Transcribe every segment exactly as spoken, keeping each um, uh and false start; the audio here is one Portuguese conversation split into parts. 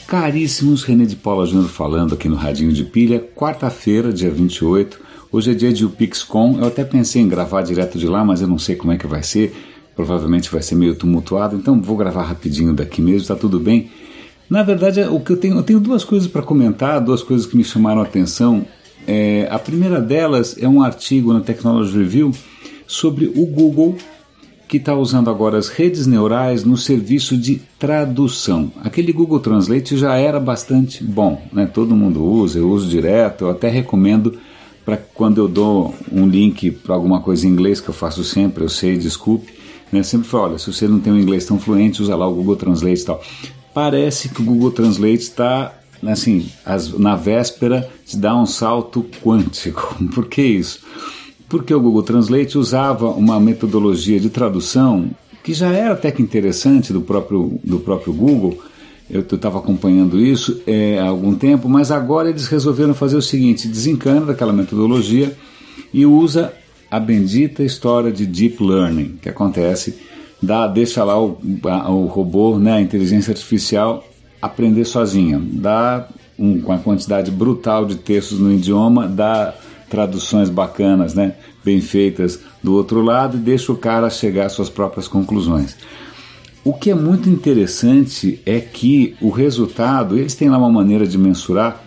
caríssimos, René de Paula Júnior falando aqui no Radinho de Pilha, quarta-feira, dia vinte e oito, hoje é dia de UPixCon, eu até pensei em gravar direto de lá, mas eu não sei como é que vai ser, provavelmente vai ser meio tumultuado, então vou gravar rapidinho daqui mesmo, tá tudo bem. Na verdade, o que eu tenho, eu tenho duas coisas para comentar, duas coisas que me chamaram a atenção. É, a primeira delas é um artigo na Technology Review sobre o Google, que está usando agora as redes neurais no serviço de tradução. Aquele Google Translate já era bastante bom, né? Todo mundo usa, eu uso direto, eu até recomendo para quando eu dou um link para alguma coisa em inglês, que eu faço sempre, eu sei, desculpe, né? Sempre falo, olha, se você não tem um inglês tão fluente, usa lá o Google Translate e tal. Parece que o Google Translate está, assim, as, na véspera de dar um salto quântico. Por que isso? Porque o Google Translate usava uma metodologia de tradução que já era até que interessante do próprio, do próprio Google. Eu estava acompanhando isso é, há algum tempo, mas agora eles resolveram fazer o seguinte, desencana daquela metodologia e usa a bendita história de Deep Learning, que acontece, dá, deixa lá o, a, o robô, né, a inteligência artificial, aprender sozinha, dá um, uma quantidade brutal de textos no idioma, dá traduções bacanas, né, bem feitas do outro lado e deixa o cara chegar às suas próprias conclusões. O que é muito interessante é que o resultado, eles têm lá uma maneira de mensurar,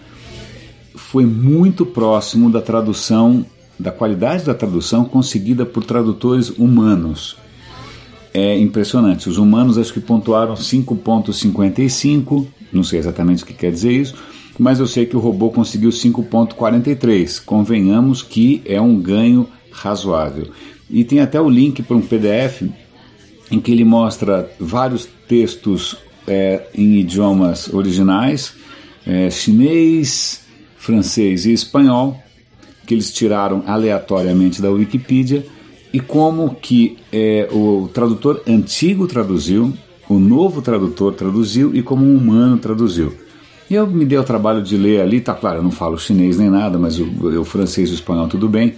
foi muito próximo da tradução, da qualidade da tradução conseguida por tradutores humanos. É impressionante, os humanos acho que pontuaram cinco vírgula cinquenta e cinco, não sei exatamente o que quer dizer isso, mas eu sei que o robô conseguiu cinco vírgula quarenta e três, convenhamos que é um ganho razoável. E tem até o link para um P D F em que ele mostra vários textos é, em idiomas originais, é, chinês, francês e espanhol, que eles tiraram aleatoriamente da Wikipedia, e como que é, o tradutor antigo traduziu, o novo tradutor traduziu e como um humano traduziu. E eu me dei o trabalho de ler ali, tá claro, eu não falo chinês nem nada, mas o, o francês e o espanhol tudo bem,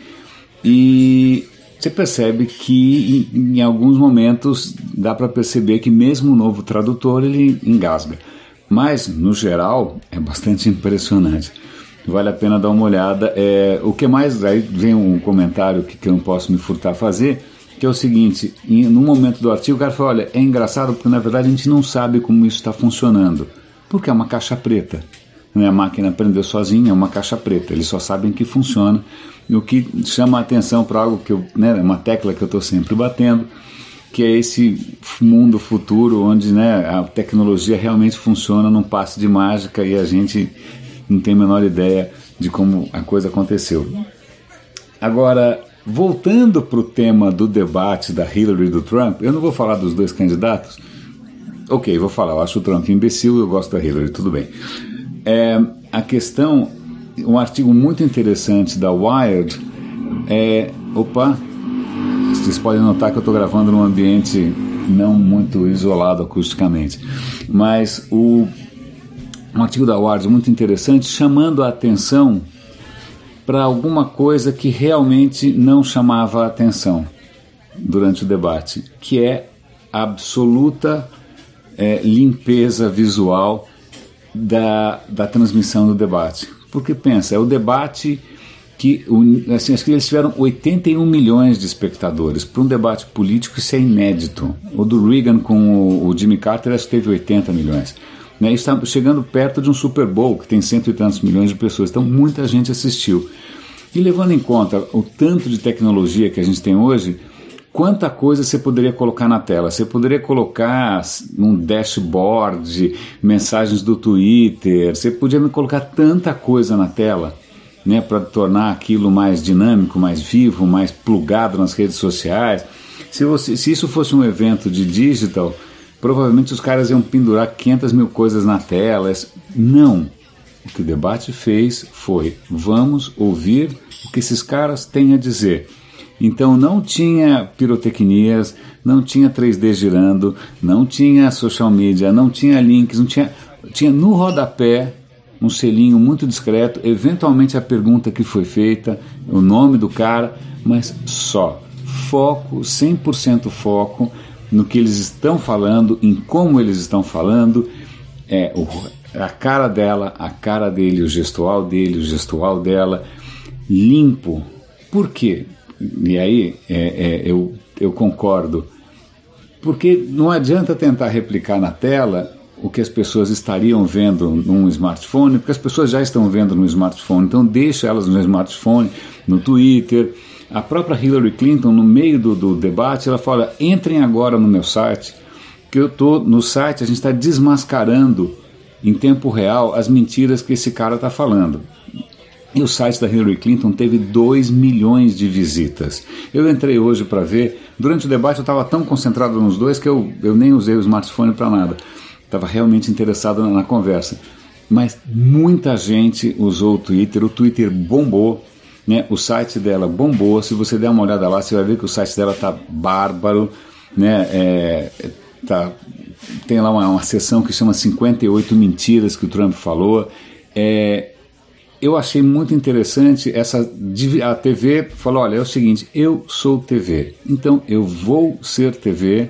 e você percebe que em, em alguns momentos dá para perceber que mesmo o novo tradutor ele engasga, mas no geral é bastante impressionante, vale a pena dar uma olhada. É, o que mais, aí vem um comentário que, que eu não posso me furtar a fazer, que é o seguinte, em, no momento do artigo o cara fala, olha, é engraçado porque na verdade a gente não sabe como isso está funcionando, porque é uma caixa preta, né? A máquina aprendeu sozinha, é uma caixa preta, eles só sabem que funciona, e o que chama a atenção para algo que eu, né, uma tecla que eu estou sempre batendo, que é esse mundo futuro onde, né, a tecnologia realmente funciona num passe de mágica e a gente não tem a menor ideia de como a coisa aconteceu. Agora, voltando para o tema do debate da Hillary e do Trump, eu não vou falar dos dois candidatos. Ok, vou falar, eu acho o Trump imbecil, eu gosto da Hillary, tudo bem. É, a questão, um artigo muito interessante da Wired, é, opa, vocês podem notar que eu estou gravando num ambiente não muito isolado acusticamente, mas o, um artigo da Wired muito interessante, chamando a atenção para alguma coisa que realmente não chamava a atenção durante o debate, que é a absoluta é, limpeza visual da, da transmissão do debate. Porque pensa, é o debate que, assim, acho que eles tiveram oitenta e um milhões de espectadores. Para um debate político isso é inédito. O do Reagan com o, o Jimmy Carter acho que teve oitenta milhões. Né? Isso está chegando perto de um Super Bowl que tem cento e tantos milhões de pessoas. Então muita gente assistiu. E levando em conta o tanto de tecnologia que a gente tem hoje, quanta coisa você poderia colocar na tela? Você poderia colocar um dashboard, mensagens do Twitter, você podia colocar tanta coisa na tela, né, para tornar aquilo mais dinâmico, mais vivo, mais plugado nas redes sociais. Se, você, se isso fosse um evento de digital, provavelmente os caras iam pendurar quinhentas mil coisas na tela. Não. O que o debate fez foi, vamos ouvir o que esses caras têm a dizer. Então não tinha pirotecnias, não tinha três D girando, não tinha social media, não tinha links, não tinha, tinha no rodapé um selinho muito discreto, eventualmente a pergunta que foi feita, o nome do cara, mas só. Foco, cem por cento foco no que eles estão falando, em como eles estão falando. É, o, a cara dela, a cara dele, o gestual dele, o gestual dela, limpo. Por quê? E aí é, é, eu, eu concordo. Porque não adianta tentar replicar na tela o que as pessoas estariam vendo num smartphone, porque as pessoas já estão vendo no smartphone, então deixa elas no smartphone, no Twitter. A própria Hillary Clinton, no meio do, do debate, ela fala, entrem agora no meu site, que eu estou no site, a gente está desmascarando em tempo real as mentiras que esse cara está falando. E o site da Hillary Clinton teve dois milhões de visitas. Eu entrei hoje para ver, durante o debate eu estava tão concentrado nos dois que eu, eu nem usei o smartphone para nada. Estava realmente interessado na, na conversa. Mas muita gente usou o Twitter, o Twitter bombou, né? O site dela bombou. Se você der uma olhada lá, você vai ver que o site dela está bárbaro, né? É, tá, tem lá uma, uma seção que chama cinquenta e oito mentiras que o Trump falou. É, eu achei muito interessante essa, a T V falou, olha, é o seguinte, eu sou T V, então eu vou ser T V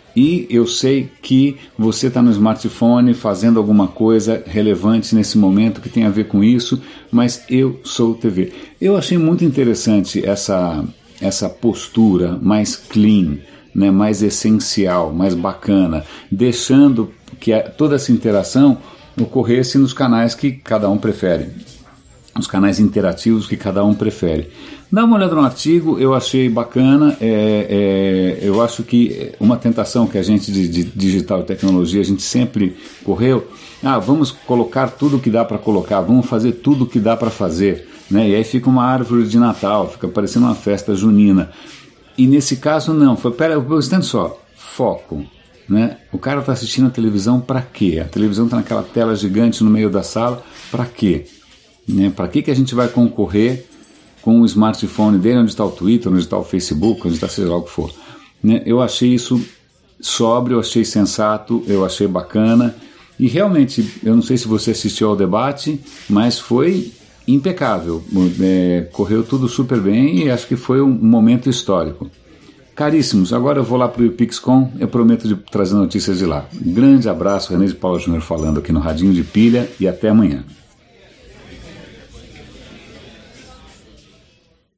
e eu sei que você está no smartphone fazendo alguma coisa relevante nesse momento que tem a ver com isso, mas eu sou T V. Eu achei muito interessante essa, essa postura mais clean, né, mais essencial, mais bacana, deixando que a, toda essa interação ocorresse nos canais que cada um prefere. Os canais interativos que cada um prefere. Dá uma olhada no artigo, eu achei bacana, é, é, eu acho que uma tentação que a gente de, de digital e tecnologia, a gente sempre correu, ah, vamos colocar tudo o que dá para colocar, vamos fazer tudo o que dá para fazer, né? E aí fica uma árvore de Natal, fica parecendo uma festa junina. E nesse caso não, foi, pera, estando só, foco. Né? O cara está assistindo a televisão para quê? A televisão está naquela tela gigante no meio da sala, para quê? Né? Para que, que a gente vai concorrer com o smartphone dele, onde está o Twitter, onde está o Facebook, onde está seja lá o que for. Né? Eu achei isso sóbrio, eu achei sensato, eu achei bacana e realmente, eu não sei se você assistiu ao debate, mas foi impecável, é, correu tudo super bem e acho que foi um momento histórico. Caríssimos, agora eu vou lá para o PixCon, eu prometo de trazer notícias de lá. Um grande abraço, René de Paula Júnior falando aqui no Radinho de Pilha e até amanhã.